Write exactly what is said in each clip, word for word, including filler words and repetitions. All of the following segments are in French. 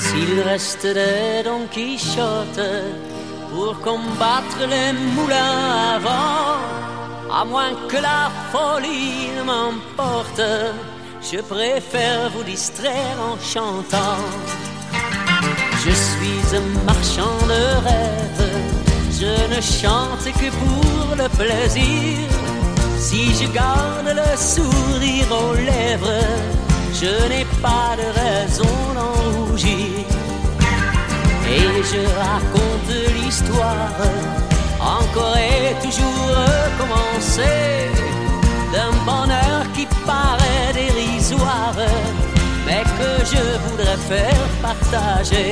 S'il restait Don Quichotte pour combattre les moulins à vent, à moins que la folie ne m'emporte, je préfère vous distraire en chantant. Je suis un marchand de rêves, je ne chante que pour le plaisir. Si je garde le sourire aux lèvres, je n'ai pas de raison d'en rougir. Et je raconte l'histoire, encore et toujours recommencer, d'un bonheur qui paraît dérisoire, mais que je voudrais faire partager.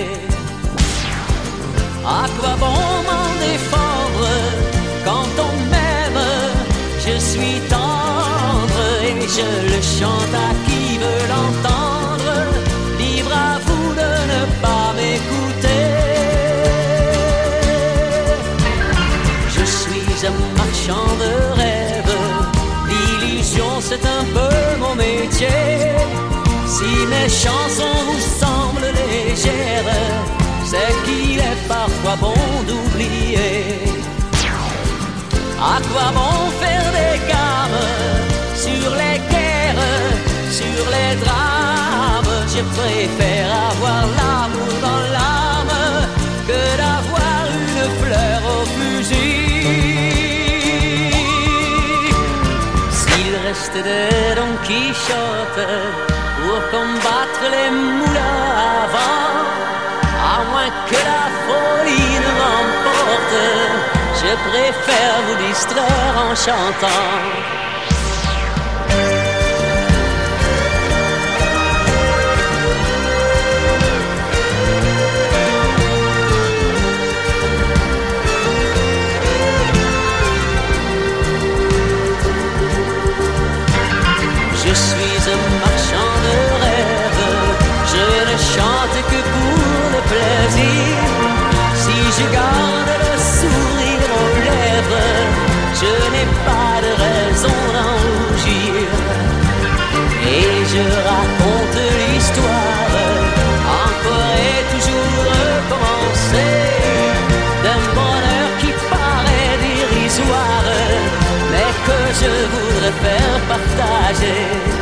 À quoi bon m'en défendre quand on m'aime? Je suis tendre et je le chante à qui veut l'entendre. Libre à vous de ne pas m'écouter. Je suis un marchand de rêves, l'illusion c'est un peu mon métier. Si mes chansons vous semblent légères, c'est qu'il est parfois bon d'oublier. À quoi bon faire des gammes sur les guerres, sur les drames? Je préfère avoir l'amour dans l'âme que d'avoir une fleur au fusil. S'il reste des Don Quichotte pour combattre les moulins à vent, à moins que la folie ne m'emporte, je préfère vous distraire en chantant. Je suis un marchand de rêves, je ne chante que pour le plaisir. Si je garde le sourire aux lèvres, je n'ai pas de raison d'en rougir. Et je raconte l'histoire, encore et toujours recommencer, d'un bonheur qui paraît dérisoire, mais que je voudrais faire partager.